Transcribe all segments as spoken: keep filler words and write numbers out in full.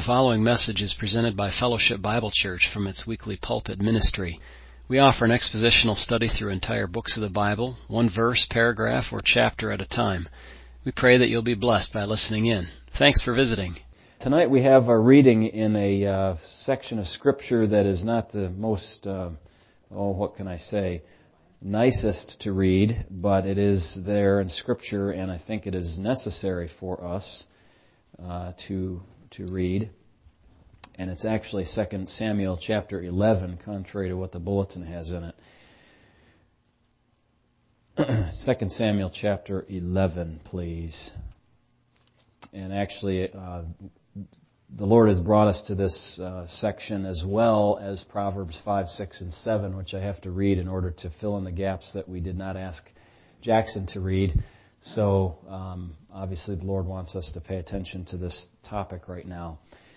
The following message is presented by Fellowship Bible Church from its weekly pulpit ministry. We offer an expositional study through entire books of the Bible, one verse, paragraph, or chapter at a time. We pray that you'll be blessed by listening in. Thanks for visiting. Tonight we have a reading in a uh, section of Scripture that is not the most, uh, oh, what can I say, nicest to read, but it is there in Scripture, and I think it is necessary for us uh, to to read. And it's actually Second Samuel chapter eleven, contrary to what the bulletin has in it. Second Samuel chapter eleven, please. And actually, uh, the Lord has brought us to this uh, section as well as Proverbs five, six, and seven, which I have to read in order to fill in the gaps that we did not ask Jackson to read. So, um, obviously the Lord wants us to pay attention to this topic right now.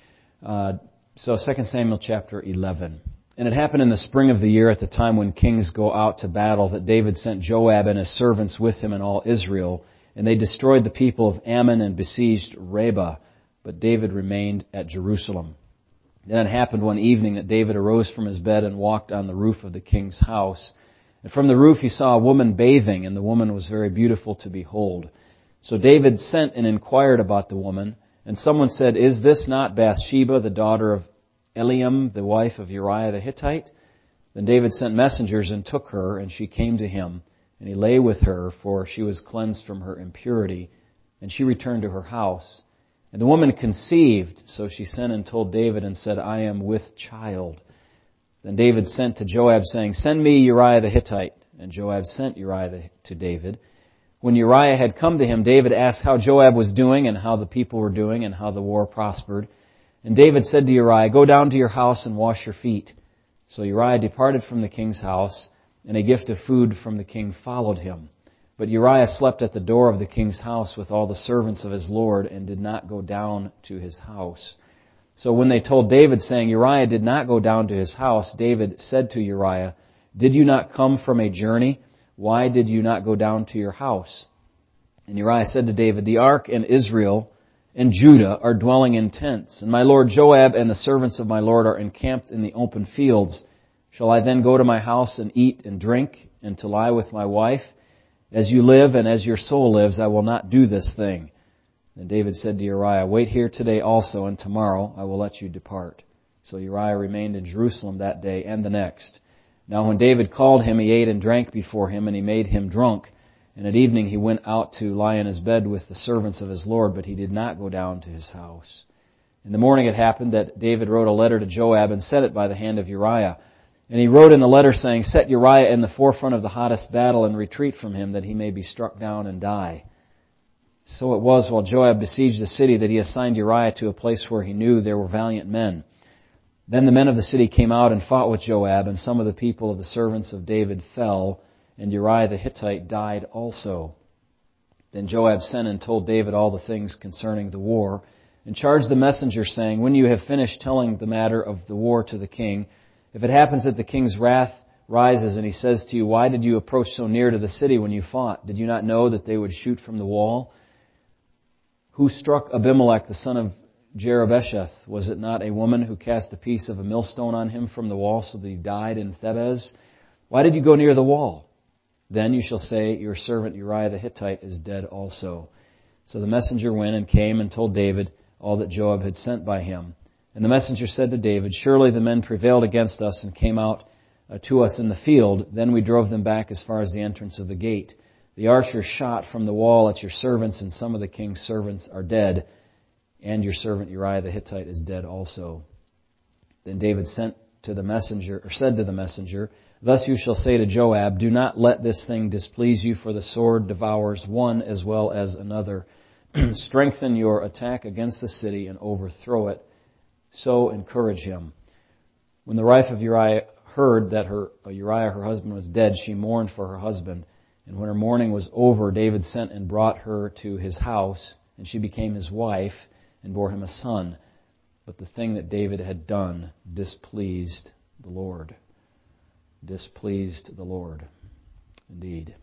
Uh, so, Second Samuel chapter eleven. And it happened in the spring of the year at the time when kings go out to battle that David sent Joab and his servants with him and all Israel, and they destroyed the people of Ammon and besieged Rabbah. But David remained at Jerusalem. Then it happened one evening that David arose from his bed and walked on the roof of the king's house. And from the roof he saw a woman bathing, and the woman was very beautiful to behold. So David sent and inquired about the woman, and someone said, "Is this not Bathsheba, the daughter of Eliam, the wife of Uriah the Hittite?" Then David sent messengers and took her, and she came to him, and he lay with her, for she was cleansed from her impurity. And she returned to her house. And the woman conceived, so she sent and told David and said, "I am with child." Then David sent to Joab, saying, "Send me Uriah the Hittite." And Joab sent Uriah to David. When Uriah had come to him, David asked how Joab was doing and how the people were doing and how the war prospered. And David said to Uriah, "Go down to your house and wash your feet." So Uriah departed from the king's house, and a gift of food from the king followed him. But Uriah slept at the door of the king's house with all the servants of his lord and did not go down to his house. So when they told David, saying, "Uriah did not go down to his house," David said to Uriah, "Did you not come from a journey? Why did you not go down to your house?" And Uriah said to David, "The ark and Israel and Judah are dwelling in tents, and my lord Joab and the servants of my lord are encamped in the open fields. Shall I then go to my house and eat and drink, and to lie with my wife? As you live and as your soul lives, I will not do this thing." Then David said to Uriah, "Wait here today also, and tomorrow I will let you depart." So Uriah remained in Jerusalem that day and the next. Now when David called him, he ate and drank before him, and he made him drunk. And at evening he went out to lie in his bed with the servants of his lord, but he did not go down to his house. In the morning it happened that David wrote a letter to Joab and sent it by the hand of Uriah. And he wrote in the letter saying, "Set Uriah in the forefront of the hottest battle and retreat from him, that he may be struck down and die." So it was while Joab besieged the city that he assigned Uriah to a place where he knew there were valiant men. Then the men of the city came out and fought with Joab, and some of the people of the servants of David fell, and Uriah the Hittite died also. Then Joab sent and told David all the things concerning the war, and charged the messenger, saying, "When you have finished telling the matter of the war to the king, if it happens that the king's wrath rises, and he says to you, 'Why did you approach so near to the city when you fought? Did you not know that they would shoot from the wall?' Who struck Abimelech, the son of Jerubbesheth? Was it not a woman who cast a piece of a millstone on him from the wall so that he died in Thebez? Why did you go near the wall? Then you shall say, 'Your servant Uriah the Hittite is dead also.'" So the messenger went and came and told David all that Joab had sent by him. And the messenger said to David, "Surely the men prevailed against us and came out uh, to us in the field. Then we drove them back as far as the entrance of the gate. The archers shot from the wall at your servants, and some of the king's servants are dead, and your servant Uriah the Hittite is dead also." Then David sent to the messenger, or said to the messenger, "Thus you shall say to Joab, 'Do not let this thing displease you, for the sword devours one as well as another. Strengthen your attack against the city and overthrow it. So encourage him.'" When the wife of Uriah heard that her uh, Uriah, her husband, was dead, she mourned for her husband. And when her mourning was over, David sent and brought her to his house, and she became his wife and bore him a son. But the thing that David had done displeased the Lord. Displeased the Lord, indeed.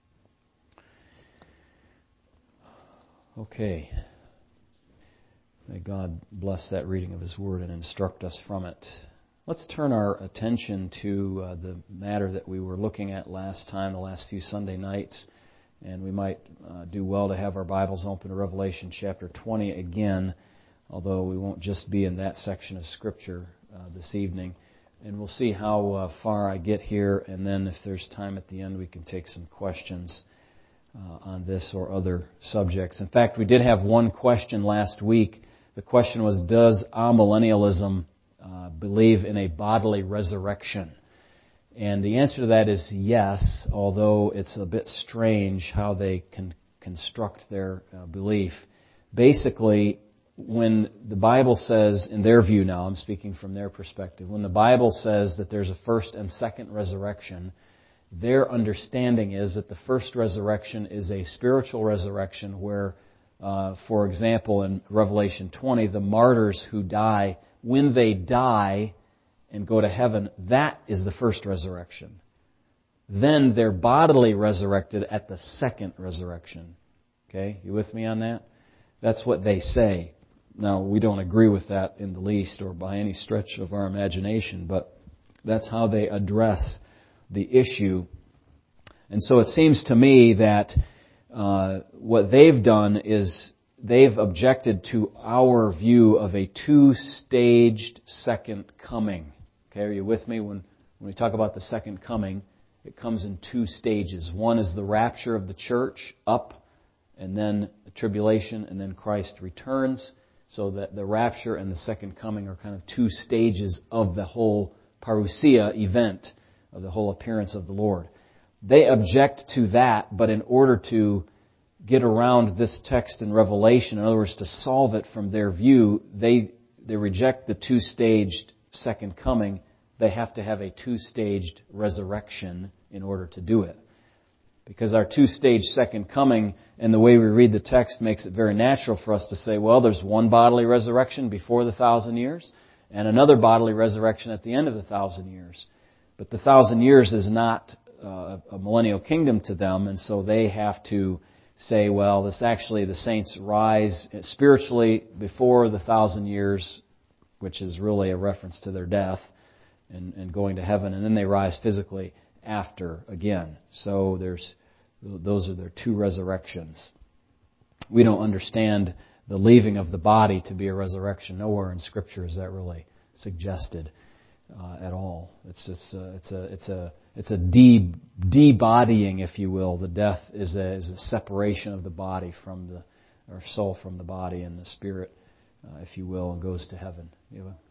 Okay. May God bless that reading of His Word and instruct us from it. Let's turn our attention to uh, the matter that we were looking at last time, the last few Sunday nights. And we might uh, do well to have our Bibles open to Revelation chapter twenty again, although we won't just be in that section of Scripture uh, this evening. And we'll see how uh, far I get here, and then if there's time at the end, we can take some questions uh, on this or other subjects. In fact, we did have one question last week. The question was, does amillennialism uh, believe in a bodily resurrection? And the answer to that is yes, although it's a bit strange how they can construct their uh, belief. Basically, when the Bible says, in their view now, I'm speaking from their perspective, when the Bible says that there's a first and second resurrection, their understanding is that the first resurrection is a spiritual resurrection where, uh, for example, in Revelation twenty, the martyrs who die, when they die and go to heaven, that is the first resurrection. Then they're bodily resurrected at the second resurrection. Okay, you with me on that? That's what they say. Now, we don't agree with that in the least or by any stretch of our imagination, but that's how they address the issue. And so it seems to me that uh, what they've done is they've objected to our view of a two-staged second coming. Okay, are you with me? When, when we talk about the second coming, it comes in two stages. One is the rapture of the church up, and then the tribulation, and then Christ returns. So that the rapture and the second coming are kind of two stages of the whole parousia event, of the whole appearance of the Lord. They object to that, but in order to get around this text in Revelation, in other words, to solve it from their view, they they reject the two-staged second coming. They have to have a two-staged resurrection in order to do it. Because our two-stage second coming and the way we read the text makes it very natural for us to say, well, there's one bodily resurrection before the thousand years and another bodily resurrection at the end of the thousand years. But the thousand years is not uh, a millennial kingdom to them, and so they have to say, well, this actually, the saints rise spiritually before the thousand years, which is really a reference to their death and, and going to heaven, and then they rise physically after again. So there's those are their two resurrections. We don't understand the leaving of the body to be a resurrection. Nowhere in Scripture is that really suggested uh, at all. It's just uh, it's a it's a it's a de de-bodying, if you will. The death is a is a separation of the body from the or soul from the body, and the spirit, uh, if you will, and goes to heaven. You know?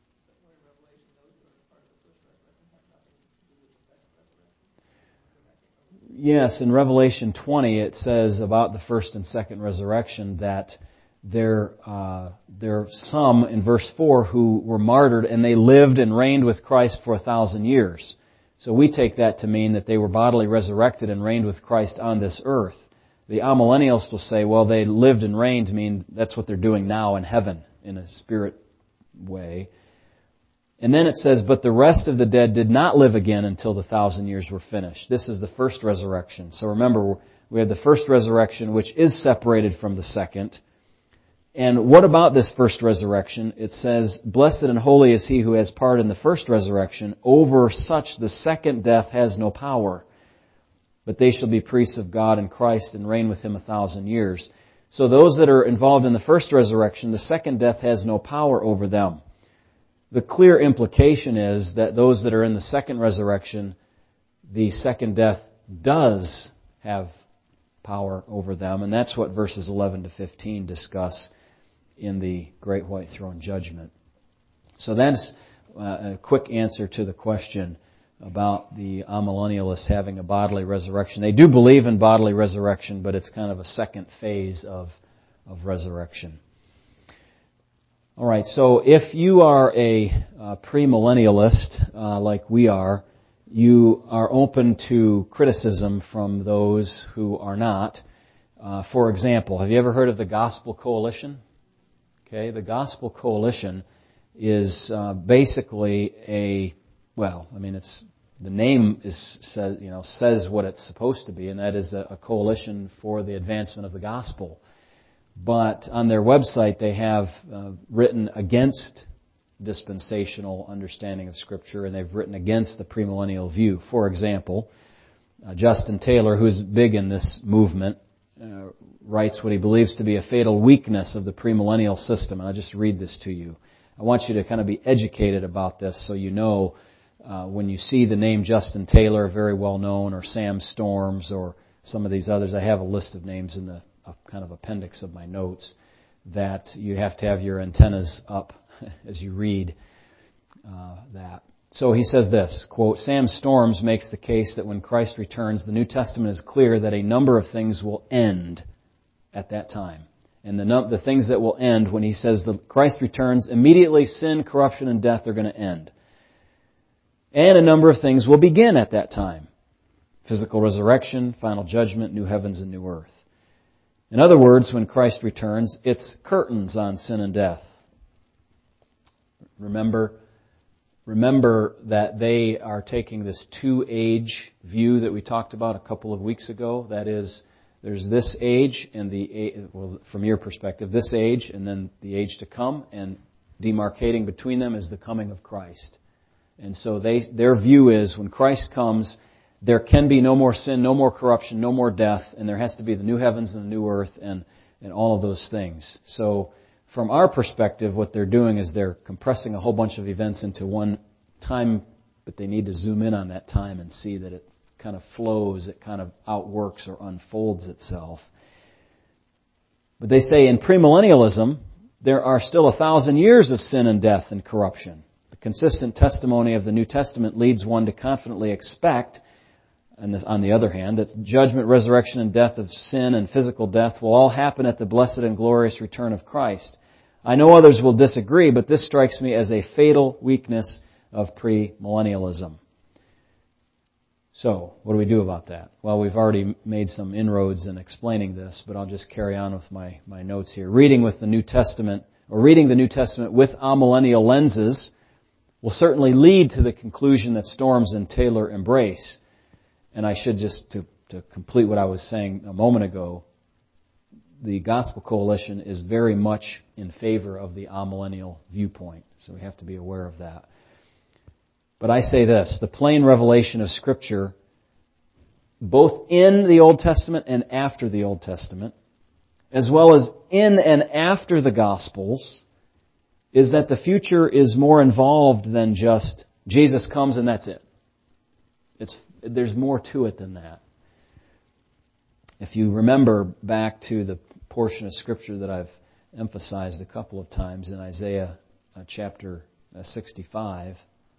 Yes, in Revelation twenty it says about the first and second resurrection that there, uh, there are some, in verse four, who were martyred and they lived and reigned with Christ for a thousand years. So we take that to mean that they were bodily resurrected and reigned with Christ on this earth. The amillennialists will say, well, they lived and reigned, mean that's what they're doing now in heaven in a spirit way. And then it says, but the rest of the dead did not live again until the thousand years were finished. This is the first resurrection. So remember, we have the first resurrection, which is separated from the second. And what about this first resurrection? It says, blessed and holy is he who has part in the first resurrection. Over such the second death has no power. But they shall be priests of God and Christ and reign with him a thousand years. So those that are involved in the first resurrection, the second death has no power over them. The clear implication is that those that are in the second resurrection, the second death does have power over them. And that's what verses eleven to fifteen discuss in the Great White Throne Judgment. So that's a quick answer to the question about the amillennialists having a bodily resurrection. They do believe in bodily resurrection, but it's kind of a second phase of, of resurrection. All right, so if you are a uh, premillennialist, uh, like we are, you are open to criticism from those who are not. Uh, for example, have you ever heard of the Gospel Coalition? Okay, the Gospel Coalition is uh, basically a, well, I mean, it's the name is says you know says what it's supposed to be, and that is a, a coalition for the advancement of the gospel. But on their website, they have uh, written against dispensational understanding of Scripture, and they've written against the premillennial view. For example, uh, Justin Taylor, who's big in this movement, uh, writes what he believes to be a fatal weakness of the premillennial system. And I'll just read this to you. I want you to kind of be educated about this so you know uh, when you see the name Justin Taylor, very well known, or Sam Storms, or some of these others. I have a list of names in the uh, kind of appendix of my notes that you have to have your antennas up as you read uh, that. So he says this, quote, Sam Storms makes the case that when Christ returns, the New Testament is clear that a number of things will end at that time. And the, num- the things that will end when he says that Christ returns, immediately sin, corruption, and death are going to end. And a number of things will begin at that time. Physical resurrection, final judgment, new heavens and new earth. In other words, when Christ returns, it's curtains on sin and death. Remember, remember that they are taking this two-age view that we talked about a couple of weeks ago. That is, there's this age and the, well, from your perspective, this age and then the age to come, and demarcating between them is the coming of Christ. And so they, their view is when Christ comes, there can be no more sin, no more corruption, no more death, and there has to be the new heavens and the new earth and, and all of those things. So from our perspective, what they're doing is they're compressing a whole bunch of events into one time, but they need to zoom in on that time and see that it kind of flows, it kind of outworks or unfolds itself. But they say in premillennialism, there are still a thousand years of sin and death and corruption. The consistent testimony of the New Testament leads one to confidently expect, and this, on the other hand, that judgment, resurrection, and death of sin and physical death will all happen at the blessed and glorious return of Christ. I know others will disagree, but this strikes me as a fatal weakness of premillennialism. So, what do we do about that? Well, we've already made some inroads in explaining this, but I'll just carry on with my, my notes here. Reading with the New Testament, or reading the New Testament with amillennial lenses, will certainly lead to the conclusion that Storms and Taylor embrace. And I should just, to, to complete what I was saying a moment ago, the Gospel Coalition is very much in favor of the amillennial viewpoint. So we have to be aware of that. But I say this, the plain revelation of Scripture, both in the Old Testament and after the Old Testament, as well as in and after the Gospels, is that the future is more involved than just Jesus comes and that's it. It's, there's more to it than that. If you remember back to the portion of Scripture that I've emphasized a couple of times in Isaiah uh, chapter uh, sixty-five,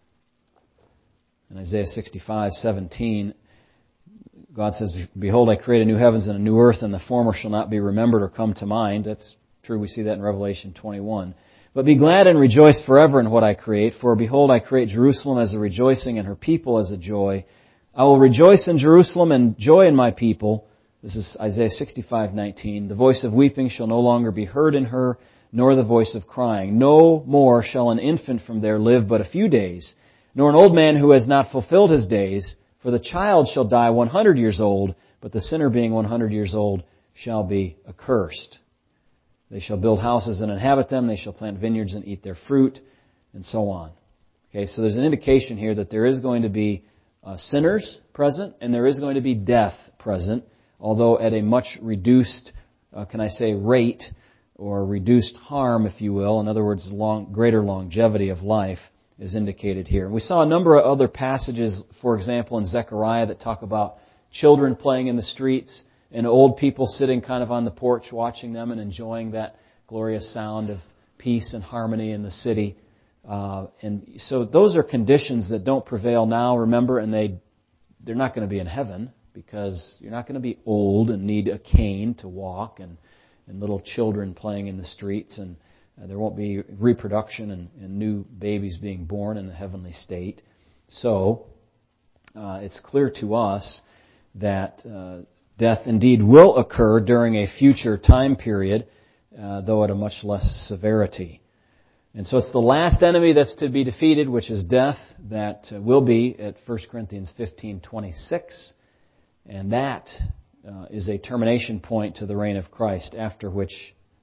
in Isaiah sixty-five seventeen, God says, Behold, I create a new heavens and a new earth, and the former shall not be remembered or come to mind. That's true, we see that in Revelation twenty-one. But be glad and rejoice forever in what I create, for behold, I create Jerusalem as a rejoicing and her people as a joy. I will rejoice in Jerusalem and joy in my people. This is Isaiah sixty-five nineteen. The voice of weeping shall no longer be heard in her, nor the voice of crying. No more shall an infant from there live but a few days, nor an old man who has not fulfilled his days. For the child shall die one hundred years old, but the sinner being one hundred years old shall be accursed. They shall build houses and inhabit them. They shall plant vineyards and eat their fruit, and so on. Okay, so there's an indication here that there is going to be uh, sinners present, and there is going to be death present, although at a much reduced, uh, can I say, rate, or reduced harm, if you will. In other words, long, greater longevity of life is indicated here. We saw a number of other passages, for example, in Zechariah that talk about children playing in the streets and old people sitting kind of on the porch watching them and enjoying that glorious sound of peace and harmony in the city. Uh, and so those are conditions that don't prevail now, remember, and they, they're not going to be in heaven because you're not going to be old and need a cane to walk and, and little children playing in the streets, and uh, there won't be reproduction and, and new babies being born in the heavenly state. So uh, it's clear to us that uh, death indeed will occur during a future time period, uh, though at a much less severity. And so it's the last enemy that's to be defeated, which is death, that uh, will be at First Corinthians fifteen twenty-six. And that uh, is a termination point to the reign of Christ, after which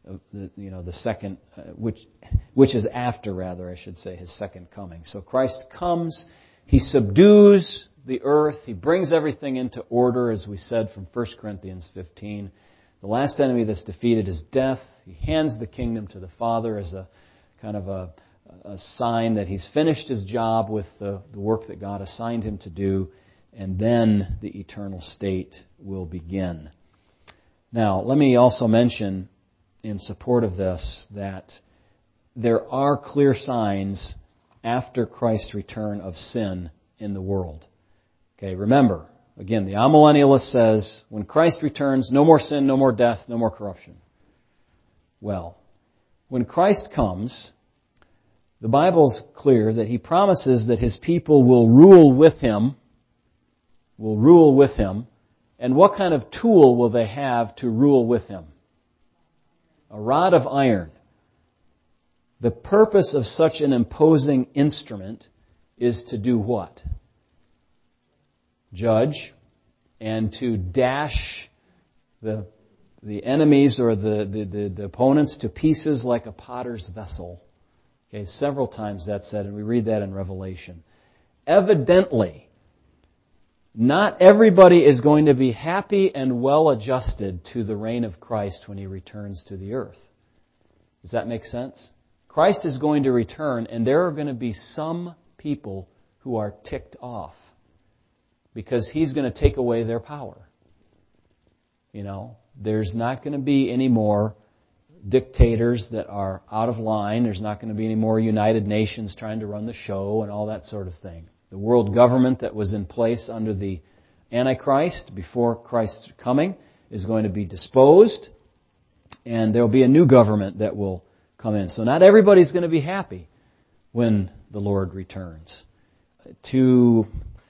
the, you know, the second, uh, which which is after, rather, I should say, His second coming. So Christ comes, He subdues the earth, He brings everything into order, as we said from First Corinthians fifteen. The last enemy that's defeated is death. He hands the kingdom to the Father as a kind of a, a sign that He's finished His job with the, the work that God assigned Him to do, and then the eternal state will begin. Now, let me also mention, in support of this, that there are clear signs after Christ's return of sin in the world. Okay, remember, again, the amillennialist says, when Christ returns, no more sin, no more death, no more corruption. Well, when Christ comes, the Bible's clear that He promises that His people will rule with Him, will rule with Him. And what kind of tool will they have to rule with Him? A rod of iron. The purpose of such an imposing instrument is to do what? Judge, and to dash the the enemies or the, the, the, the opponents to pieces like a potter's vessel. Okay, several times that's said, and we read that in Revelation. Evidently, not everybody is going to be happy and well adjusted to the reign of Christ when He returns to the earth. Does that make sense? Christ is going to return, and there are going to be some people who are ticked off because He's going to take away their power. You know, there's not going to be any more dictators that are out of line. There's not going to be any more United Nations trying to run the show and all that sort of thing. The world government that was in place under the Antichrist before Christ's coming is going to be disposed, and there will be a new government that will come in. So not everybody's going to be happy when the Lord returns. To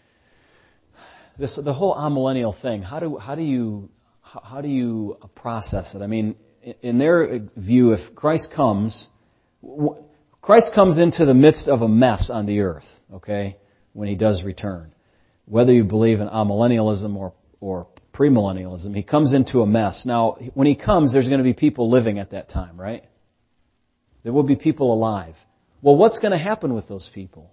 this, the whole amillennial thing, how do how do you how do you process it? I mean, in their view, if Christ comes, Christ comes into the midst of a mess on the earth, okay, when He does return. Whether you believe in amillennialism or, or premillennialism, He comes into a mess. Now, when He comes, there's going to be people living at that time, right? There will be people alive. Well, what's going to happen with those people?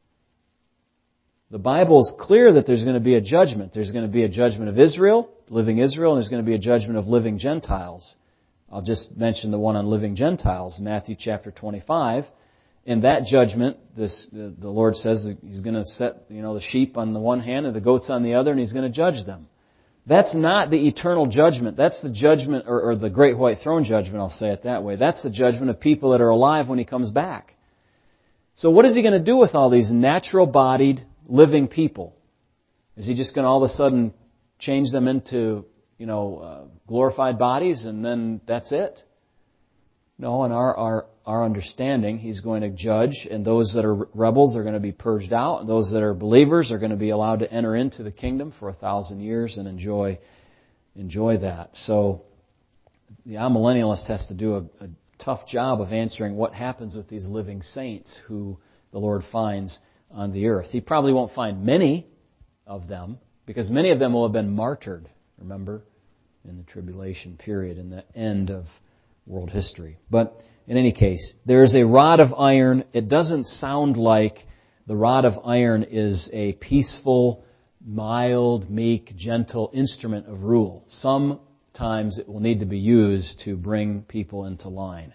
The Bible is clear that there's going to be a judgment. There's going to be a judgment of Israel, living Israel, and there's going to be a judgment of living Gentiles. I'll just mention the one on living Gentiles, Matthew chapter twenty-five. In that judgment, this the, the Lord says that He's going to set, you know, the sheep on the one hand and the goats on the other, and He's going to judge them. That's not the eternal judgment. That's the judgment, or, or the great white throne judgment, I'll say it that way. That's the judgment of people that are alive when He comes back. So what is He going to do with all these natural-bodied, living people? Is He just going to all of a sudden change them into, you know, uh, glorified bodies and then that's it? No, in our, our, our understanding, He's going to judge, and those that are rebels are going to be purged out, and those that are believers are going to be allowed to enter into the kingdom for a thousand years and enjoy enjoy that. So the amillennialist has to do a, a tough job of answering what happens with these living saints who the Lord finds on the earth. He probably won't find many of them, because many of them will have been martyred, remember, in the tribulation period, in the end of world history. But in any case, there is a rod of iron. It doesn't sound like the rod of iron is a peaceful, mild, meek, gentle instrument of rule. Sometimes it will need to be used to bring people into line.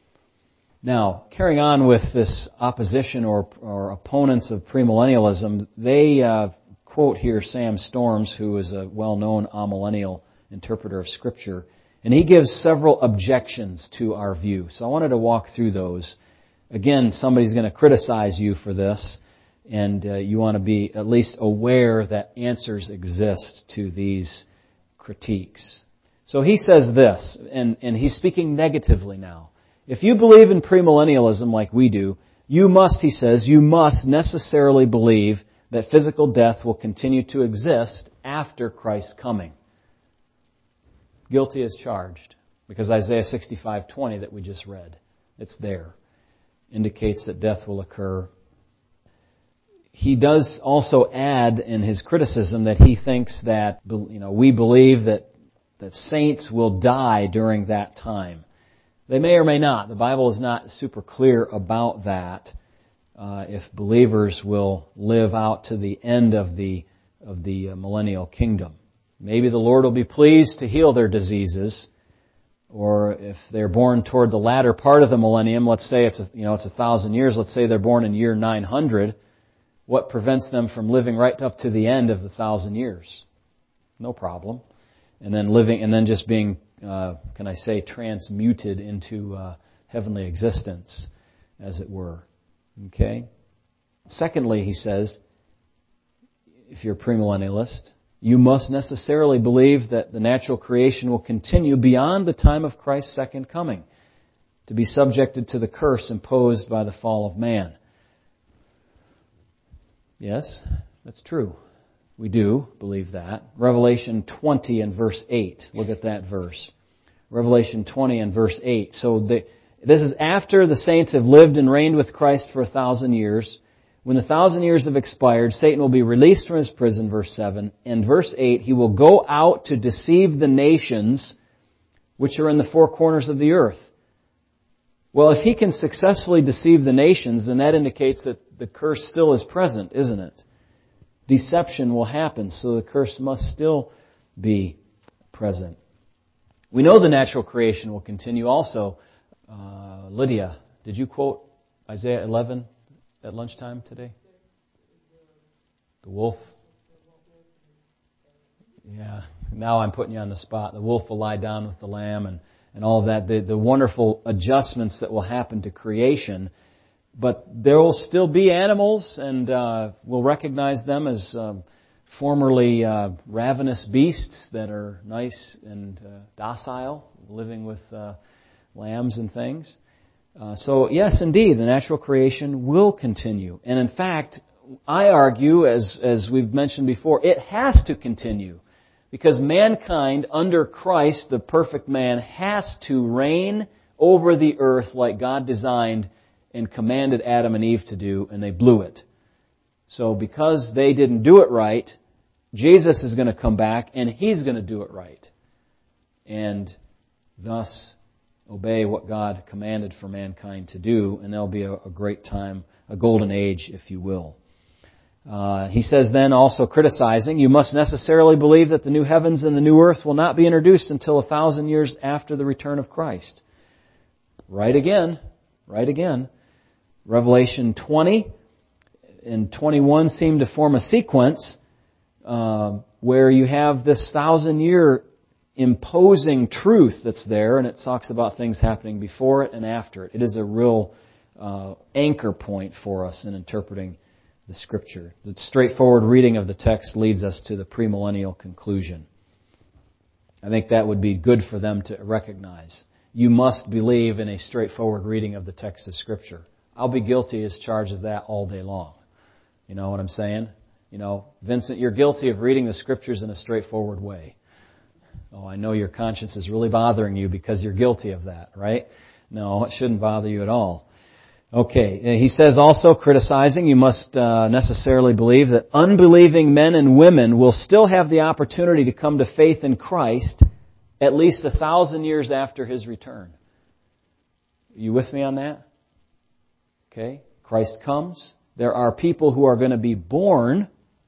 Now, carrying on with this opposition or, or opponents of premillennialism, they uh, quote here Sam Storms, who is a well-known amillennial interpreter of Scripture, and he gives several objections to our view. So I wanted to walk through those. Again, somebody's going to criticize you for this, and uh, you want to be at least aware that answers exist to these critiques. So he says this, and, and he's speaking negatively now. If you believe in premillennialism like we do, you must, he says, you must necessarily believe that physical death will continue to exist after Christ's coming. Guilty as charged, because Isaiah sixty-five twenty that we just read, it's there, indicates that death will occur. He does also add in his criticism that he thinks that, you know, we believe that, that saints will die during that time. They may or may not. The Bible is not super clear about that. Uh, if believers will live out to the end of the of the uh, millennial kingdom. Maybe the Lord will be pleased to heal their diseases, or if they're born toward the latter part of the millennium, let's say it's a, you know it's a thousand years. Let's say they're born in year nine hundred. What prevents them from living right up to the end of the thousand years? No problem. And then living, and then just being, uh, can I say, transmuted into uh, heavenly existence, as it were. Okay. Secondly, he says, if you're a premillennialist, you must necessarily believe that the natural creation will continue beyond the time of Christ's second coming, to be subjected to the curse imposed by the fall of man. Yes, that's true. We do believe that. Revelation twenty and verse eight. Look at that verse. Revelation twenty and verse eight. So the, this is after the saints have lived and reigned with Christ for a thousand years. When the thousand years have expired, Satan will be released from his prison, verse seven. And verse eight, he will go out to deceive the nations which are in the four corners of the earth. Well, if he can successfully deceive the nations, then that indicates that the curse still is present, isn't it? Deception will happen, so the curse must still be present. We know the natural creation will continue also. Uh, Lydia, did you quote Isaiah eleven at lunchtime today? The wolf. Yeah, now I'm putting you on the spot. The wolf will lie down with the lamb and, and all of that. The, the wonderful adjustments that will happen to creation. But there will still be animals, and uh, we'll recognize them as uh, formerly uh, ravenous beasts that are nice and uh, docile, living with uh, lambs and things. Uh, so yes, indeed, the natural creation will continue. And in fact, I argue, as, as we've mentioned before, it has to continue. Because mankind, under Christ, the perfect man, has to reign over the earth like God designed and commanded Adam and Eve to do, and they blew it. So because they didn't do it right, Jesus is going to come back, and He's going to do it right. And thus obey what God commanded for mankind to do, and there'll be a, a great time, a golden age, if you will. Uh, he says then, also criticizing, you must necessarily believe that the new heavens and the new earth will not be introduced until a thousand years after the return of Christ. Right again. Right again. Revelation twenty and twenty-one seem to form a sequence uh, where you have this thousand-year imposing truth that's there, and it talks about things happening before it and after it. It is a real uh, anchor point for us in interpreting the Scripture. The straightforward reading of the text leads us to the premillennial conclusion. I think that would be good for them to recognize. You must believe in a straightforward reading of the text of Scripture. I'll be guilty as charged of that all day long. You know what I'm saying? You know, Vincent, you're guilty of reading the Scriptures in a straightforward way. Oh, I know your conscience is really bothering you because you're guilty of that, right? No, it shouldn't bother you at all. Okay, he says also, criticizing, you must uh, necessarily believe that unbelieving men and women will still have the opportunity to come to faith in Christ at least a thousand years after His return. Are you with me on that? Okay, Christ comes. There are people who are going to be born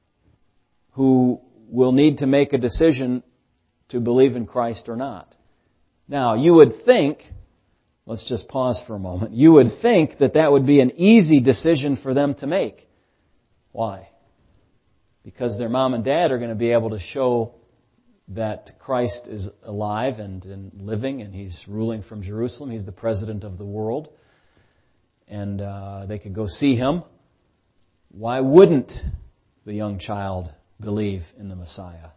who will need to make a decision to believe in Christ or not. Now, you would think, let's just pause for a moment, you would think that that would be an easy decision for them to make. Why? Because their mom and dad are going to be able to show that Christ is alive and, and living, and He's ruling from Jerusalem. He's the president of the world. And uh, they could go see Him. Why wouldn't the young child believe in the Messiah?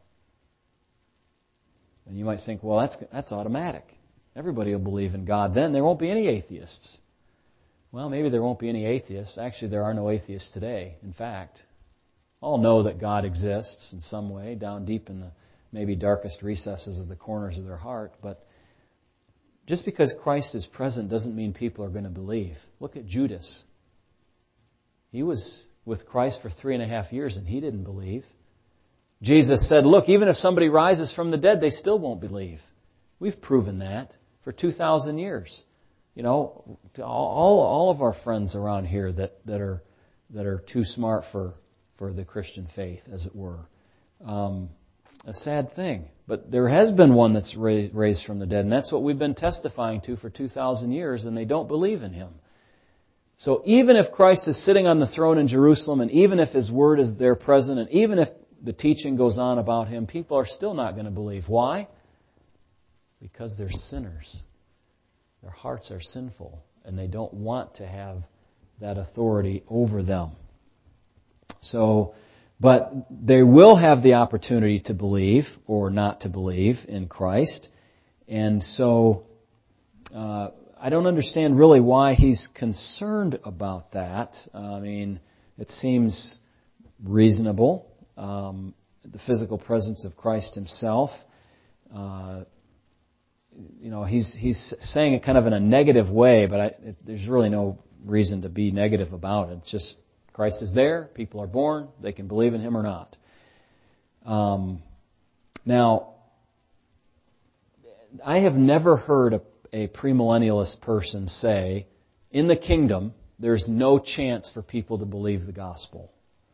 And you might think, well, that's that's automatic. Everybody will believe in God then. There won't be any atheists. Well, maybe there won't be any atheists. Actually, there are no atheists today. In fact, all know that God exists in some way, down deep in the maybe darkest recesses of the corners of their heart. But just because Christ is present doesn't mean people are going to believe. Look at Judas. He was with Christ for three and a half years and he didn't believe. Jesus said, look, even if somebody rises from the dead, they still won't believe. We've proven that. for two thousand years. You know, all all of our friends around here that, that are that are too smart for, for the Christian faith, as it were. Um, a sad thing. But there has been one that's raised, raised from the dead, and that's what we've been testifying to for two thousand years, and they don't believe in Him. So even if Christ is sitting on the throne in Jerusalem, and even if His Word is there present, and even if the teaching goes on about Him, people are still not going to believe. Why? Because they're sinners. Their hearts are sinful, and they don't want to have that authority over them. So, but they will have the opportunity to believe or not to believe in Christ. And so, uh, I don't understand really why He's concerned about that. I mean, it seems reasonable. Um, the physical presence of Christ Himself. Uh, you know, he's he's saying it kind of in a negative way, but I, it, there's really no reason to be negative about it. It's just Christ is there. People are born. They can believe in Him or not. Um, now, I have never heard a, a premillennialist person say, in the kingdom, there's no chance for people to believe the gospel.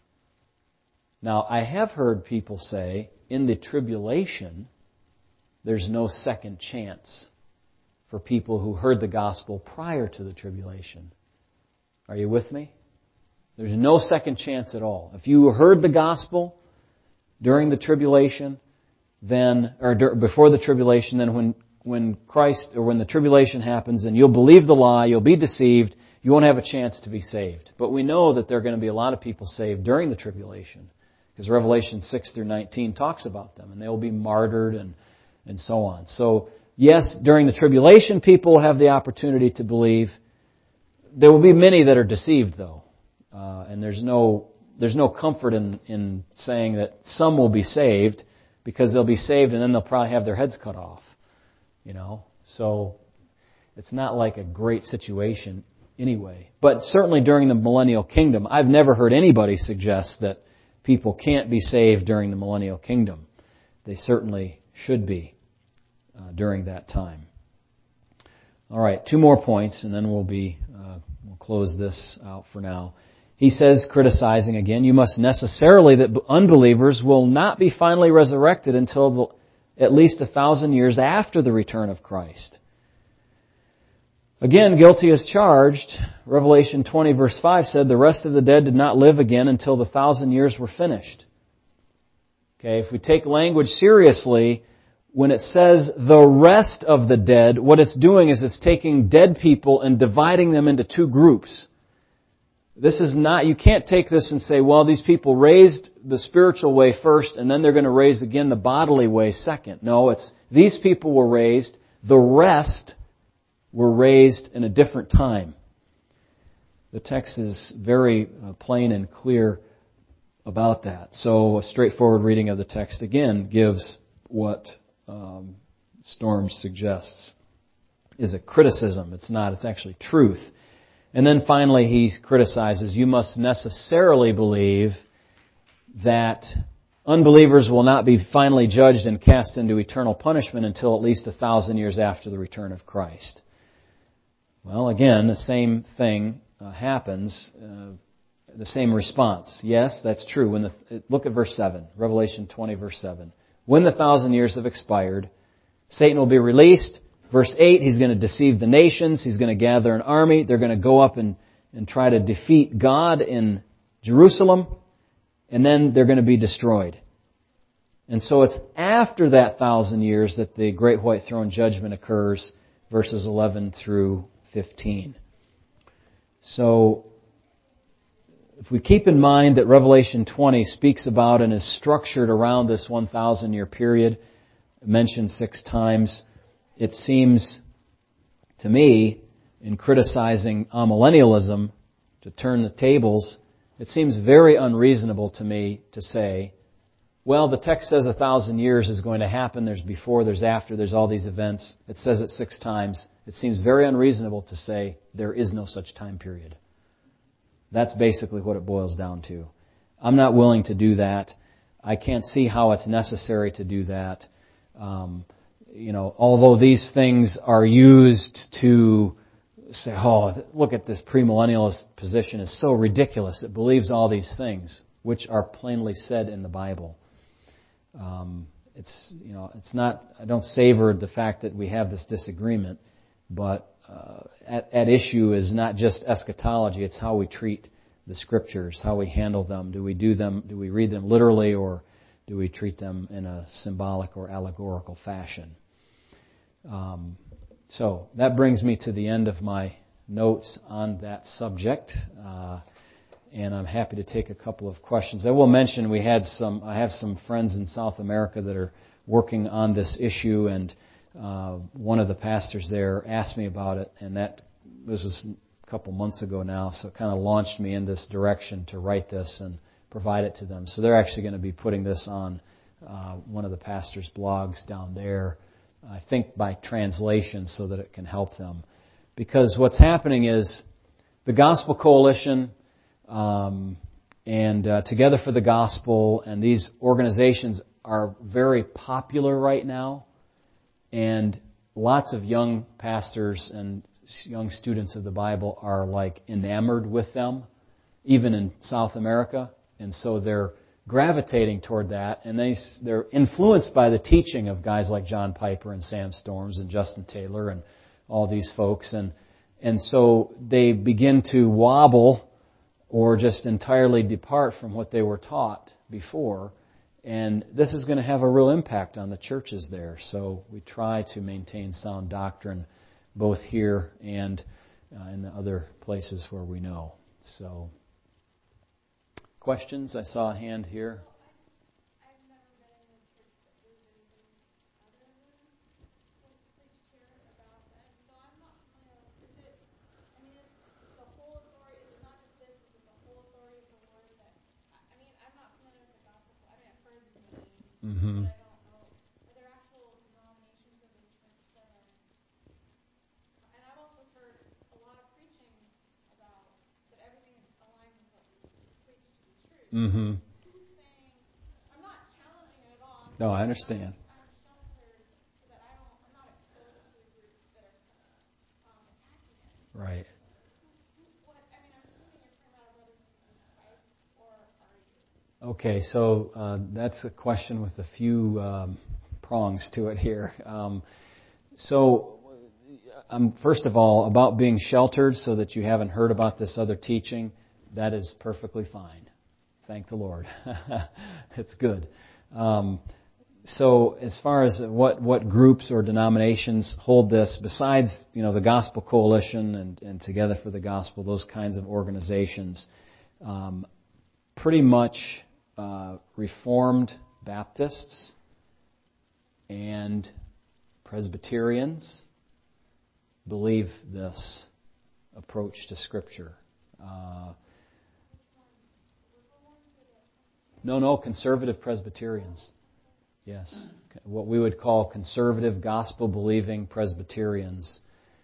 Now, I have heard people say, in the tribulation, there's no second chance for people who heard the gospel prior to the tribulation. Are you with me? There's no second chance at all. If you heard the gospel during the tribulation, then, or before the tribulation, then when, when Christ, or when the tribulation happens, then you'll believe the lie, you'll be deceived, you won't have a chance to be saved. But we know that there are going to be a lot of people saved during the tribulation, because Revelation six through nineteen talks about them, and they will be martyred and and so on. So, yes, during the tribulation, people will have the opportunity to believe. There will be many that are deceived, though. Uh, and there's no there's no comfort in, in saying that some will be saved, because they'll be saved and then they'll probably have their heads cut off. You know? So, it's not like a great situation anyway. But certainly during the millennial kingdom, I've never heard anybody suggest that people can't be saved during the millennial kingdom. They certainly should be. Uh, during that time. All right, two more points, and then we'll be uh, we'll close this out for now. He says, criticizing again, you must necessarily that unbelievers will not be finally resurrected until the, at least a thousand years after the return of Christ. Again, guilty as charged. Revelation twenty verse five said, the rest of the dead did not live again until the thousand years were finished. Okay, if we take language seriously, when it says the rest of the dead, what it's doing is it's taking dead people and dividing them into two groups. This is not, you can't take this and say, well, these people raised the spiritual way first and then they're going to raise again the bodily way second. No, it's these people were raised, the rest were raised in a different time. The text is very plain and clear about that. So a straightforward reading of the text again gives what Um, Storms suggests is a criticism. It's not. It's actually truth. And then finally he criticizes, you must necessarily believe that unbelievers will not be finally judged and cast into eternal punishment until at least a thousand years after the return of Christ. Well, again, the same thing uh, happens, uh, the same response. Yes, that's true. When the, look at verse seven, Revelation twenty verse seven. When the thousand years have expired, Satan will be released. Verse eight, he's going to deceive the nations. He's going to gather an army. They're going to go up and, and try to defeat God in Jerusalem. And then they're going to be destroyed. And so it's after that thousand years that the great white throne judgment occurs, verses eleven through fifteen. So, if we keep in mind that Revelation twenty speaks about and is structured around this one thousand year period, mentioned six times, it seems to me, in criticizing amillennialism, to turn the tables, it seems very unreasonable to me to say, well, the text says a thousand years is going to happen. There's before, there's after, there's all these events. It says it six times. It seems very unreasonable to say there is no such time period. That's basically what it boils down to. I'm not willing to do that. I can't see how it's necessary to do that. Um, you know, although these things are used to say, oh, look at this premillennialist position is so ridiculous. It believes all these things, which are plainly said in the Bible. Um, it's, you know, it's not, I don't savor the fact that we have this disagreement, but uh, at, at issue is not just eschatology, it's how we treat the Scriptures, how we handle them. Do we do them, do we read them literally, or do we treat them in a symbolic or allegorical fashion? Um, so that brings me to the end of my notes on that subject, uh, and I'm happy to take a couple of questions. I will mention we had some. I have some friends in South America that are working on this issue, and uh, one of the pastors there asked me about it, and that this was a couple months ago now, so it kind of launched me in this direction to write this and provide it to them. So they're actually going to be putting this on uh, one of the pastor's blogs down there, I think by translation, so that it can help them. Because what's happening is the Gospel Coalition um, and uh, Together for the Gospel and these organizations are very popular right now, and lots of young pastors and young students of the Bible are like enamored with them, even in South America, and so they're gravitating toward that, and they, they're influenced by the teaching of guys like John Piper and Sam Storms and Justin Taylor and all these folks, and and so they begin to wobble or just entirely depart from what they were taught before, and this is going to have a real impact on the churches there. So we try to maintain sound doctrine both here and uh, in the other places where we know. So, questions? I saw a hand here. Mm-hmm. But I don't know. Are there actual denominations of the church that are... And I've also heard a lot of preaching about that everything aligns with what we preach to be true. Mm-hmm. Who's saying... I'm not challenging it at all. I'm no, I understand. I'm sheltered so that I don't... I'm not exposed to the groups that are um, attacking it. Right. Okay, so uh, that's a question with a few um, prongs to it here. Um, so, um, first of all, about being sheltered so that you haven't heard about this other teaching, that is perfectly fine. Thank the Lord. It's good. Um, so, as far as what, what groups or denominations hold this, besides you know the Gospel Coalition and, and Together for the Gospel, those kinds of organizations, um, pretty much uh, Reformed Baptists and Presbyterians believe this approach to Scripture. Uh, no, no, conservative Presbyterians. Yes, what we would call conservative, gospel-believing Presbyterians.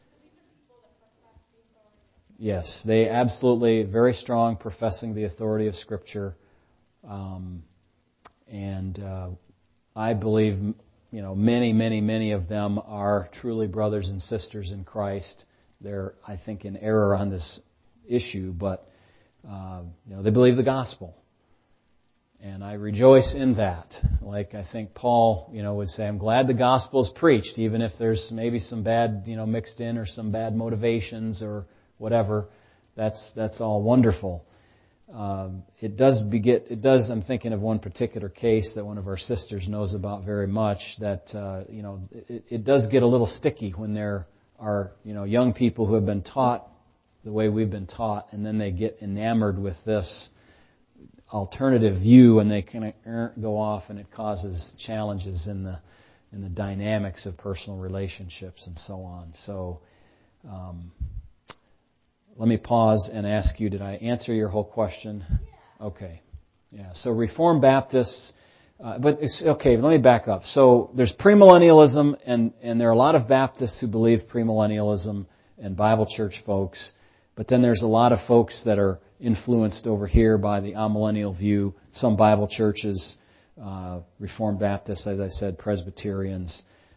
Yes, they absolutely, very strong, professing the authority of Scripture. Um, and uh, I believe, you know, many, many, many of them are truly brothers and sisters in Christ. They're, I think, in error on this issue, but, uh, you know, they believe the gospel. And I rejoice in that. Like I think Paul, you know, would say, I'm glad the gospel is preached, even if there's maybe some bad, you know, mixed in or some bad motivations or whatever. That's that's all wonderful. Um, it does beget. It does. I'm thinking of one particular case that one of our sisters knows about very much. That uh, you know, it, it does get a little sticky when there are you know young people who have been taught the way we've been taught, and then they get enamored with this alternative view, and they kind of go off, and it causes challenges in the in the dynamics of personal relationships and so on. So. Um, Let me pause and ask you, did I answer your whole question? Yeah. Okay. Yeah. So Reformed Baptists, uh, but it's, okay, let me back up. So there's premillennialism, and, and there are a lot of Baptists who believe premillennialism and Bible church folks, but then there's a lot of folks that are influenced over here by the amillennial view, some Bible churches, uh, Reformed Baptists, as I said, Presbyterians.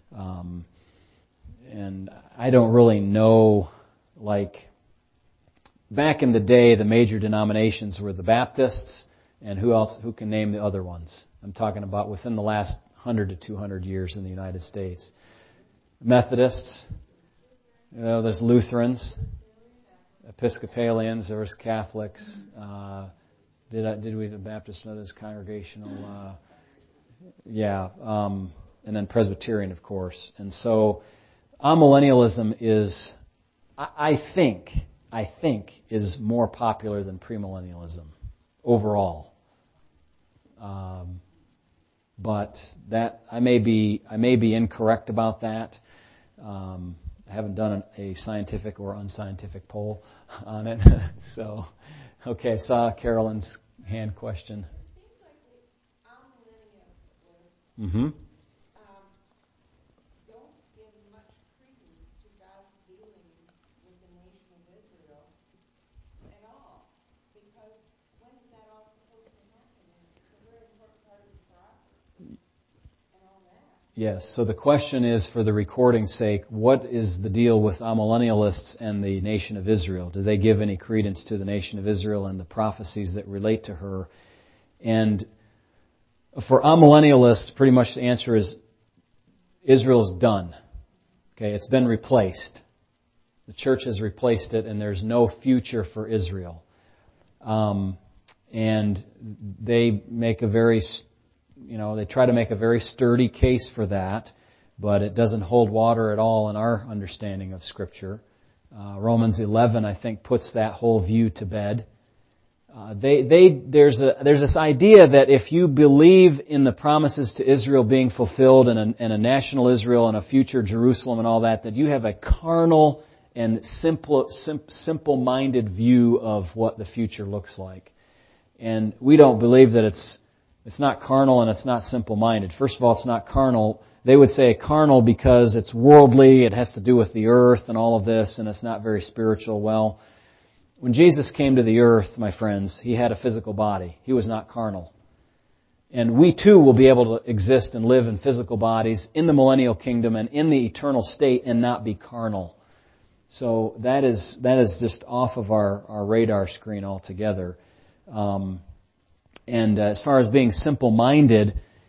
Um, and I don't really know, like, back in the day, the major denominations were the Baptists, and who else, who can name the other ones? I'm talking about within the last one hundred to two hundred years in the United States. Methodists, you know, there's Lutherans, Episcopalians, there was Catholics, uh, did I, did we have Baptist Methodist Congregational, uh, yeah, um, and then Presbyterian, of course. And so, amillennialism is, I, I think, I think, is more popular than premillennialism overall. Um, but that I may be I may be incorrect about that. Um, I haven't done a scientific or unscientific poll on it. So, okay, I saw Carolyn's hand question. Mm-hmm. Yes, so the question is, for the recording's sake, what is the deal with amillennialists and the nation of Israel? Do they give any credence to the nation of Israel and the prophecies that relate to her? And for amillennialists, pretty much the answer is Israel's done. Okay, it's been replaced. The church has replaced it, and there's no future for Israel. Um, and they make a very You know, they try to make a very sturdy case for that, but it doesn't hold water at all in our understanding of Scripture. Uh, Romans eleven, I think, puts that whole view to bed. Uh, they, they, there's a, there's this idea that if you believe in the promises to Israel being fulfilled and a, and a national Israel and a future Jerusalem and all that, that you have a carnal and simple, sim, simple-minded view of what the future looks like. And we don't believe that it's It's not carnal and it's not simple-minded. First of all, it's not carnal. They would say carnal because it's worldly, it has to do with the earth and all of this, and it's not very spiritual. Well, when Jesus came to the earth, my friends, He had a physical body. He was not carnal. And we too will be able to exist and live in physical bodies in the millennial kingdom and in the eternal state and not be carnal. So that is that is just off of our, our radar screen altogether. Um, And uh, as far as being simple-minded,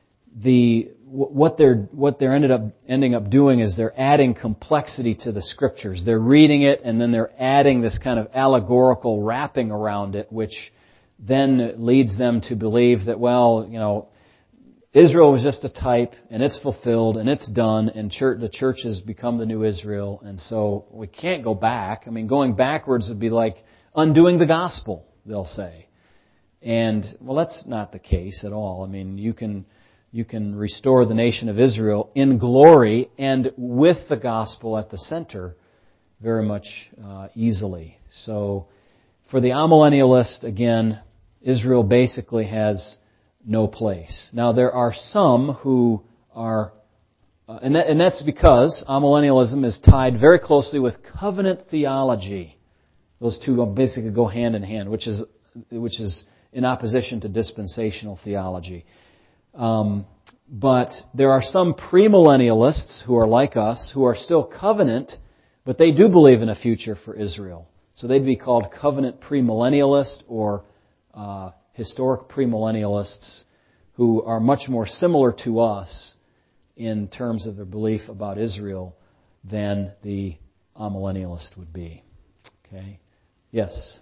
the what they're what they're ended up ending up doing is they're adding complexity to the Scriptures. They're reading it, and then they're adding this kind of allegorical wrapping around it, which then leads them to believe that, well, you know, Israel was just a type, and it's fulfilled, and it's done, and church, the church has become the new Israel, and so we can't go back. I mean, going backwards would be like undoing the gospel, they'll say. And, well, that's not the case at all. I mean, you can you can restore the nation of Israel in glory and with the gospel at the center very much uh, easily. So, for the amillennialist, again, Israel basically has no place. Now, there are some who are, uh, and, that, and that's because amillennialism is tied very closely with covenant theology. Those two basically go hand in hand, which is which is in opposition to dispensational theology. Um, but there are some premillennialists who are like us, who are still covenant, but they do believe in a future for Israel. So they'd be called covenant premillennialists or uh, historic premillennialists, who are much more similar to us in terms of their belief about Israel than the amillennialist would be. Okay? Yes?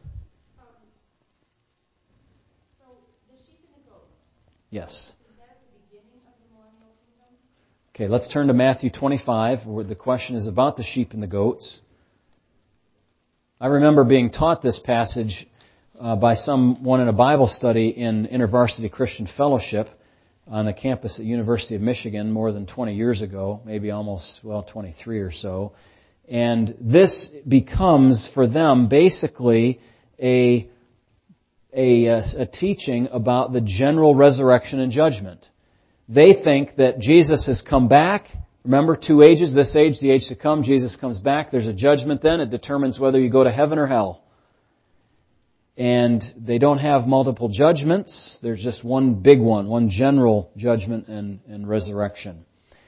Yes. Okay, let's turn to Matthew twenty-five, where the question is about the sheep and the goats. I remember being taught this passage uh, by someone in a Bible study in InterVarsity Christian Fellowship on the campus at University of Michigan more than twenty years ago, maybe almost, well, twenty-three or so. And this becomes, for them, basically a A, a teaching about the general resurrection and judgment. They think that Jesus has come back. Remember, two ages, this age, the age to come. Jesus comes back. There's a judgment then. It determines whether you go to heaven or hell. And they don't have multiple judgments. There's just one big one, one general judgment and, and resurrection.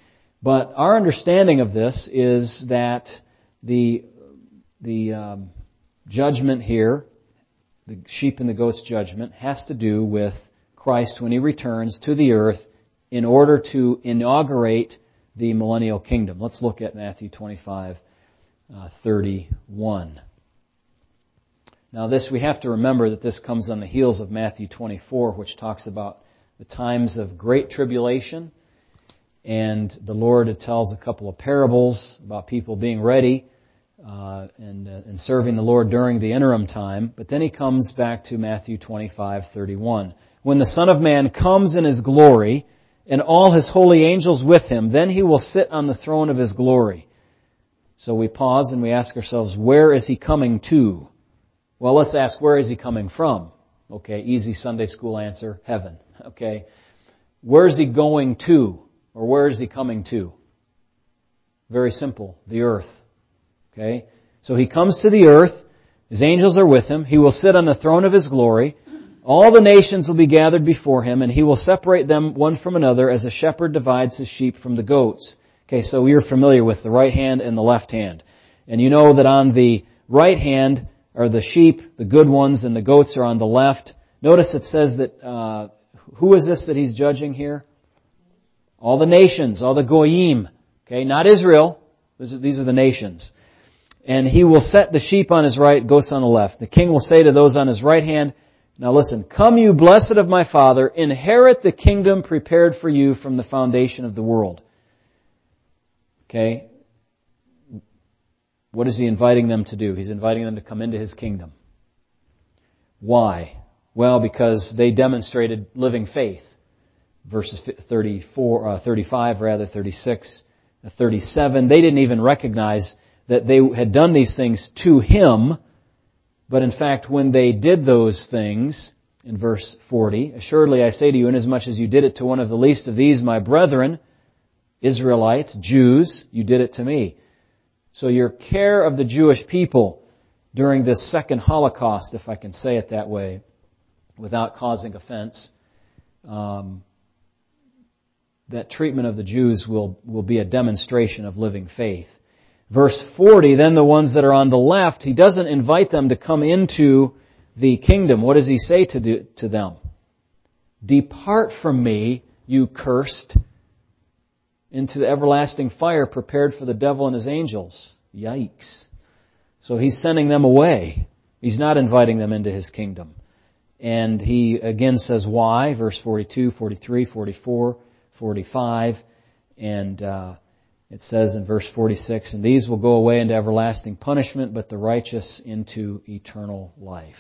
But our understanding of this is that the the um, judgment here, the sheep and the goats judgment, has to do with Christ when He returns to the earth in order to inaugurate the millennial kingdom. Let's look at Matthew twenty-five, uh, thirty-one. Now this, we have to remember that this comes on the heels of Matthew twenty-four, which talks about the times of great tribulation. And the Lord tells a couple of parables about people being ready uh, and, uh, and serving the Lord during the interim time. But then He comes back to Matthew twenty-five, thirty-one. When the Son of Man comes in His glory, and all His holy angels with Him, then He will sit on the throne of His glory. So we pause and we ask ourselves, where is He coming to? Well, let's ask, where is He coming from? Okay, easy Sunday school answer, heaven. Okay, where's He going to? Or where is He coming to? Very simple, the earth. Okay, so He comes to the earth, His angels are with Him, He will sit on the throne of His glory, all the nations will be gathered before Him, and He will separate them one from another as a shepherd divides his sheep from the goats. Okay, so we are familiar with the right hand and the left hand. And you know that on the right hand are the sheep, the good ones, and the goats are on the left. Notice it says that, uh, who is this that He's judging here? All the nations, all the goyim. Okay, not Israel. These are the nations. And He will set the sheep on His right, goats on the left. The king will say to those on His right hand, now listen, come you blessed of my Father, inherit the kingdom prepared for you from the foundation of the world. Okay? What is He inviting them to do? He's inviting them to come into His kingdom. Why? Well, because they demonstrated living faith. Verses thirty-four, uh, thirty-five, rather, thirty-six, thirty-seven. They didn't even recognize that they had done these things to Him. But in fact, when they did those things, in verse forty, assuredly I say to you, inasmuch as you did it to one of the least of these, my brethren, Israelites, Jews, you did it to me. So your care of the Jewish people during this second Holocaust, if I can say it that way, without causing offense, um, that treatment of the Jews will, will be a demonstration of living faith. Verse forty, then the ones that are on the left, He doesn't invite them to come into the kingdom. What does He say to do to them? Depart from me, you cursed, into the everlasting fire prepared for the devil and his angels. Yikes. So He's sending them away. He's not inviting them into His kingdom. And He again says why, verse forty-two, forty-three, forty-four, forty-five, and uh, it says in verse forty-six, and these will go away into everlasting punishment, but the righteous into eternal life.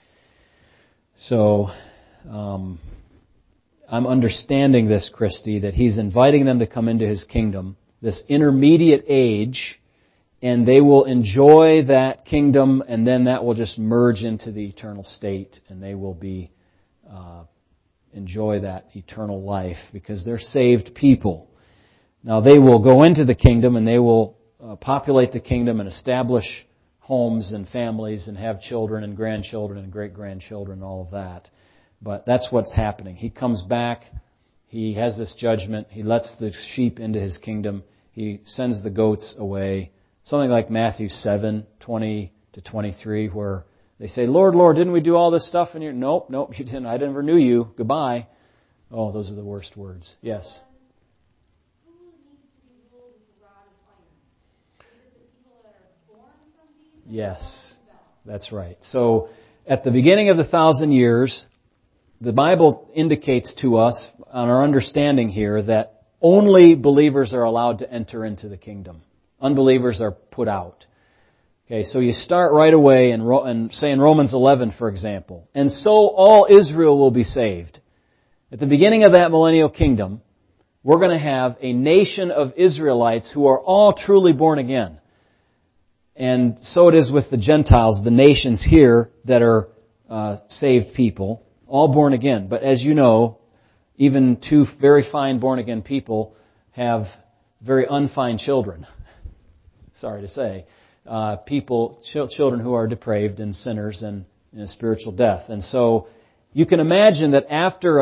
So, um, I'm understanding this, Christy, that He's inviting them to come into His kingdom, this intermediate age, and they will enjoy that kingdom, and then that will just merge into the eternal state, and they will be uh, enjoy that eternal life because they're saved people. Now they will go into the kingdom and they will uh, populate the kingdom and establish homes and families and have children and grandchildren and great-grandchildren and all of that. But that's what's happening. He comes back. He has this judgment. He lets the sheep into His kingdom. He sends the goats away. Something like Matthew seven, twenty to twenty-three, where they say, Lord, Lord, didn't we do all this stuff? And you're, nope, nope, you didn't. I never knew you. Goodbye. Oh, those are the worst words. Yes. Who needs to be ruled with the rod of iron? Is it the people that are born from these? Yes, that's right. So, at the beginning of the thousand years, the Bible indicates to us, on our understanding here, that only believers are allowed to enter into the kingdom. Unbelievers are put out. Okay, so you start right away in, in say in Romans eleven, for example. And so all Israel will be saved. At the beginning of that millennial kingdom, we're going to have a nation of Israelites who are all truly born again. And so it is with the Gentiles, the nations here that are uh, saved people, all born again. But as you know, even two very fine born again people have very unfine children. Sorry to say. Uh, people, ch- children who are depraved and sinners and in a spiritual death. And so you can imagine that after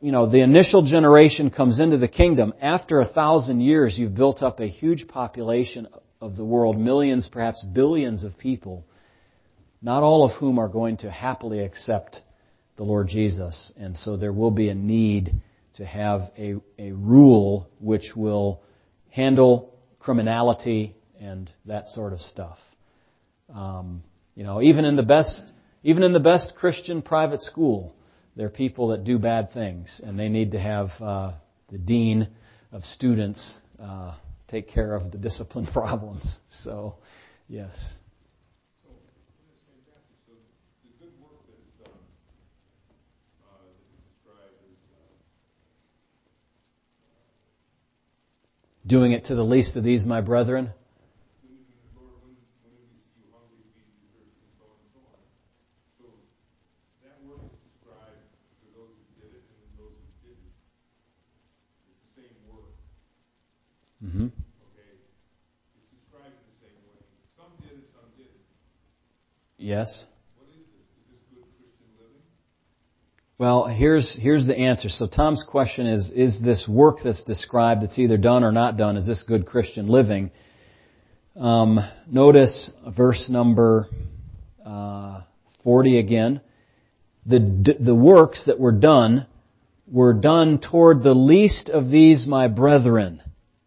you know, the initial generation comes into the kingdom, after a thousand years, you've built up a huge population of the world, millions, perhaps billions of people, not all of whom are going to happily accept the Lord Jesus. And so there will be a need to have a, a rule which will handle criminality and that sort of stuff. Um, you know, even in the best, even in the best Christian private school, there are people that do bad things, and they need to have uh, the dean of students uh, take care of the discipline problems. So, yes. So, that's fantastic. So, the good work that is done, uh, that is described as uh, doing it to the least of these, my brethren. when, when, Lord, when, when we see you hungry, feed you thirsty, and so on and so on. So, that work is described for those who did it and those who didn't. It's the same work. Mm-hmm. Okay? It's described in the same way. Some did it, some didn't. Yes. What is this? Is this good Christian living? Well, here's here's the answer. So Tom's question is, is this work that's described, that's either done or not done, is this good Christian living? Um, notice verse number uh, forty again. The the works that were done were done toward the least of these my brethren.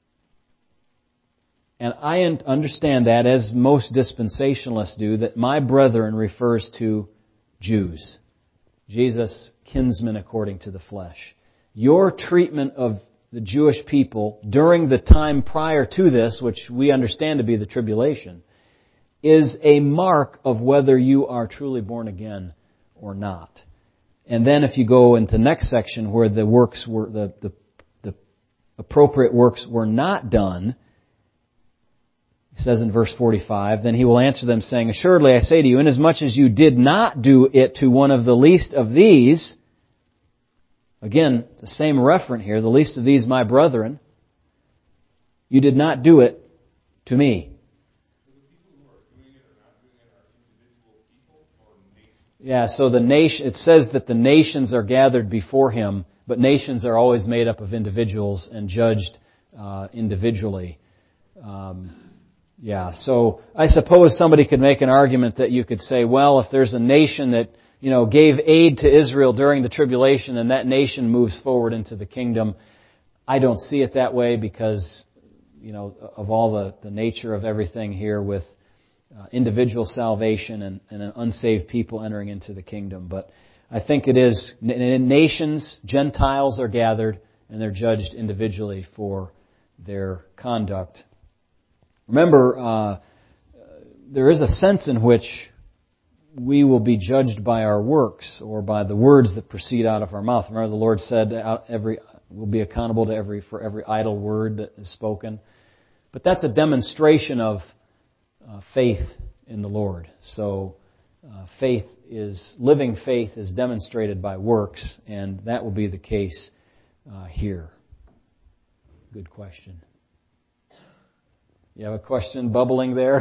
And I understand that, as most dispensationalists do, that my brethren refers to Jews. Jesus, kinsmen according to the flesh. Your treatment of the Jewish people during the time prior to this, which we understand to be the tribulation, is a mark of whether you are truly born again or not. And then if you go into the next section where the works were, the, the, the appropriate works were not done, it says in verse forty-five, then he will answer them saying, assuredly I say to you, inasmuch as you did not do it to one of the least of these, again, the same referent here, the least of these my brethren, you did not do it to me. Yeah, so the nation, it says that the nations are gathered before him, but nations are always made up of individuals and judged uh, individually. Um, yeah, so I suppose somebody could make an argument that you could say, well, if there's a nation that, you know, gave aid to Israel during the tribulation and that nation moves forward into the kingdom, I don't see it that way because, you know, of all the, the nature of everything here with Uh, individual salvation and, and an unsaved people entering into the kingdom. But I think it is, nations, Gentiles are gathered and they're judged individually for their conduct. Remember, uh, there is a sense in which we will be judged by our works or by the words that proceed out of our mouth. Remember, the Lord said, "Every will be accountable to every for every idle word that is spoken." But that's a demonstration of Uh, faith in the Lord. So uh, faith is, living faith is demonstrated by works, and that will be the case uh, here. Good question. You have a question bubbling there?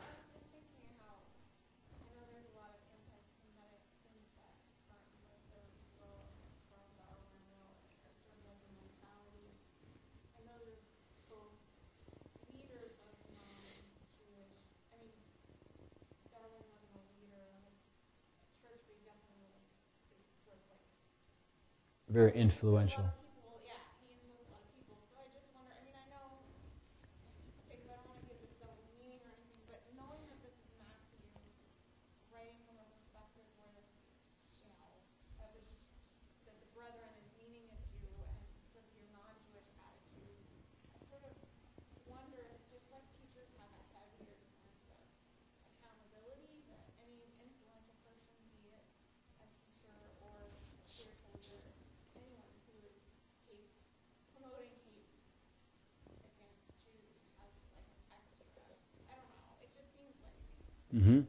Very influential. Mm-hmm.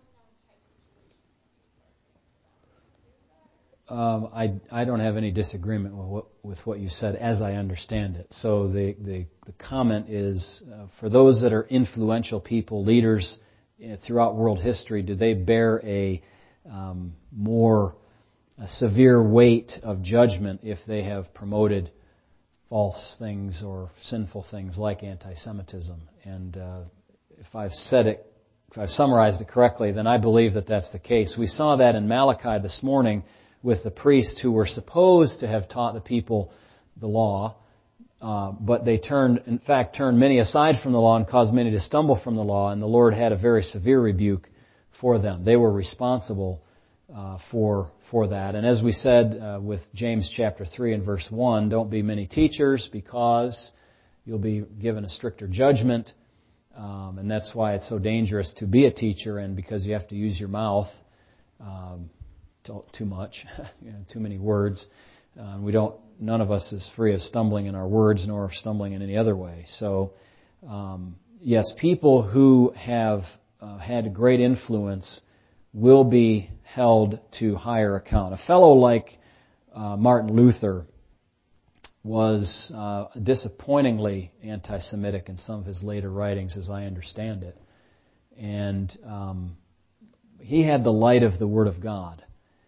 Um, I I don't have any disagreement with what, with what you said, as I understand it. So the the, the comment is uh, for those that are influential people, leaders uh, throughout world history, do they bear a um, more a severe weight of judgment if they have promoted false things or sinful things like anti-Semitism. And uh, if I've said it, if I've summarized it correctly, then I believe that that's the case. We saw that in Malachi this morning with the priests who were supposed to have taught the people the law, uh, but they turned, in fact, turned many aside from the law and caused many to stumble from the law, and the Lord had a very severe rebuke for them. They were responsible uh, for for that. And as we said uh, with James chapter three and verse one, don't be many teachers because you'll be given a stricter judgment. Um, and that's why it's so dangerous to be a teacher, and because you have to use your mouth um, too, too much, you know, too many words. Uh, we don't. None of us is free of stumbling in our words, nor of stumbling in any other way. So, um, yes, people who have uh, had great influence will be held to higher account. A fellow like uh, Martin Luther was uh, disappointingly anti-Semitic in some of his later writings, as I understand it. And um, he had the light of the Word of God.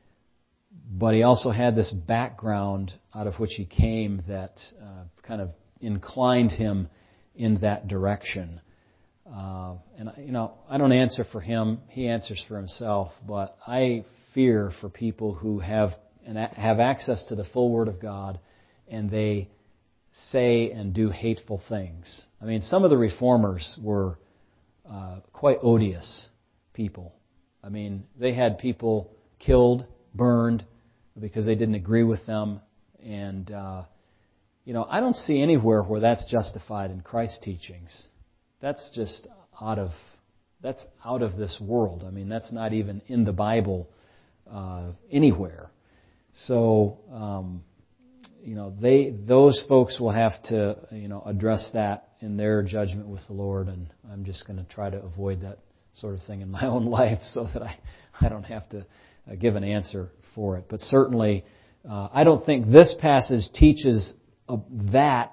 But he also had this background out of which he came that uh, kind of inclined him in that direction. Uh, and, you know, I don't answer for him. He answers for himself. But I fear for people who have and have access to the full Word of God, and they say and do hateful things. I mean, some of the reformers were uh, quite odious people. I mean, they had people killed, burned, because they didn't agree with them. And, uh, you know, I don't see anywhere where that's justified in Christ's teachings. That's just out of, that's out of this world. I mean, that's not even in the Bible uh, anywhere. So, um, you know, they those folks will have to, you know, address that in their judgment with the Lord, and I'm just going to try to avoid that sort of thing in my own life so that I, I don't have to uh, give an answer for it. But certainly, uh, I don't think this passage teaches uh, that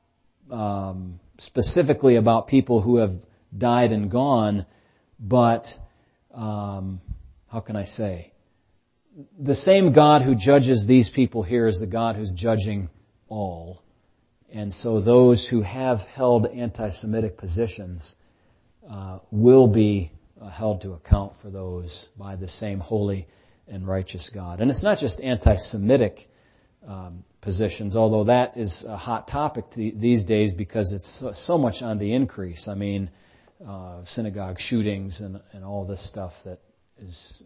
um, specifically about people who have died and gone, but um, how can I say? The same God who judges these people here is the God who's judging all. And so those who have held anti-Semitic positions uh, will be uh, held to account for those by the same holy and righteous God. And it's not just anti-Semitic um, positions, although that is a hot topic th- these days because it's so, so much on the increase. I mean, uh, synagogue shootings and, and all this stuff that is...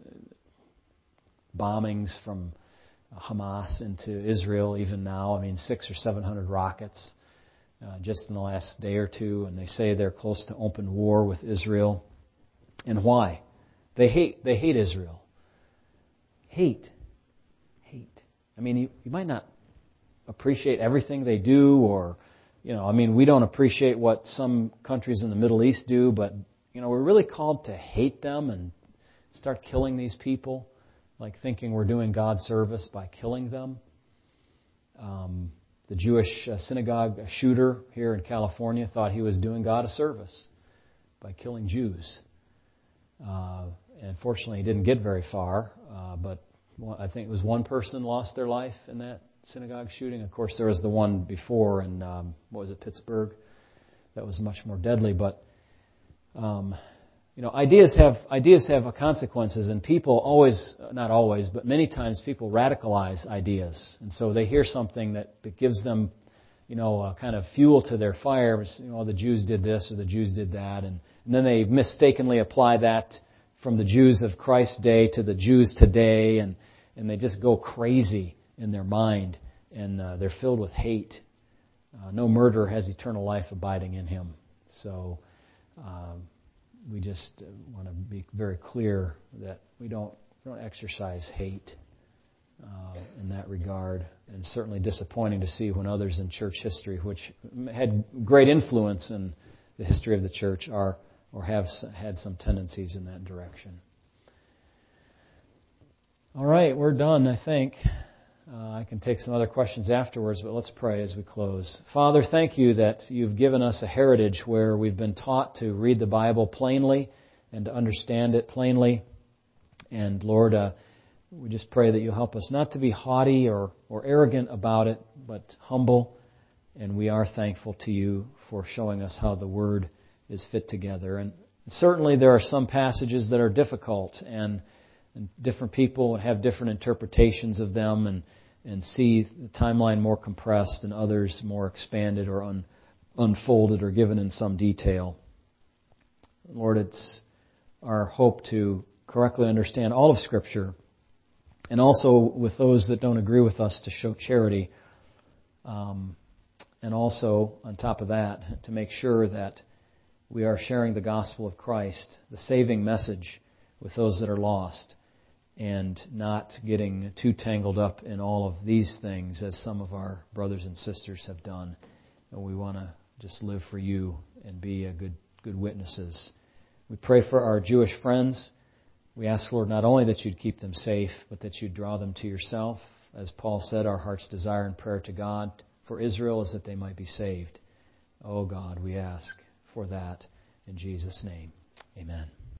bombings from Hamas into Israel even now. I mean, six or seven hundred rockets uh, just in the last day or two, and they say they're close to open war with Israel. And why? They hate. They hate Israel. Hate, hate. I mean, you, you might not appreciate everything they do, or you know, I mean, we don't appreciate what some countries in the Middle East do, but you know, we're really called to hate them and start killing these people. Like thinking we're doing God's service by killing them. Um, the Jewish uh, synagogue shooter here in California thought he was doing God a service by killing Jews. Uh, and fortunately, he didn't get very far. Uh, but I think it was one person lost their life in that synagogue shooting. Of course, there was the one before in, um, what was it, Pittsburgh? That was much more deadly. But... Um, You know, ideas have ideas have consequences, and people always, not always, but many times people radicalize ideas. And so they hear something that, that gives them, you know, a kind of fuel to their fire. You know, the Jews did this or the Jews did that. And, and then they mistakenly apply that from the Jews of Christ's day to the Jews today. And, and they just go crazy in their mind. And uh, they're filled with hate. Uh, no murderer has eternal life abiding in him. So... Um, We just want to be very clear that we don't we don't exercise hate uh, in that regard. And it's certainly disappointing to see when others in church history, which had great influence in the history of the church, are or have had some tendencies in that direction. All right, we're done, I think. Uh, I can take some other questions afterwards, but let's pray as we close. Father, thank you that you've given us a heritage where we've been taught to read the Bible plainly and to understand it plainly. And Lord, uh, we just pray that you'll help us not to be haughty or, or arrogant about it, but humble. And we are thankful to you for showing us how the Word is fit together. And certainly there are some passages that are difficult, and, and different people have different interpretations of them and, and see the timeline more compressed and others more expanded or un, unfolded or given in some detail. Lord, it's our hope to correctly understand all of Scripture, and also with those that don't agree with us to show charity. Um, and also, on top of that, to make sure that we are sharing the gospel of Christ, the saving message, with those that are lost, and not getting too tangled up in all of these things as some of our brothers and sisters have done. And we want to just live for you and be a good good witnesses. We pray for our Jewish friends. We ask, Lord, not only that you'd keep them safe, but that you'd draw them to yourself. As Paul said, our heart's desire and prayer to God for Israel is that they might be saved. Oh God, we ask for that in Jesus' name. Amen.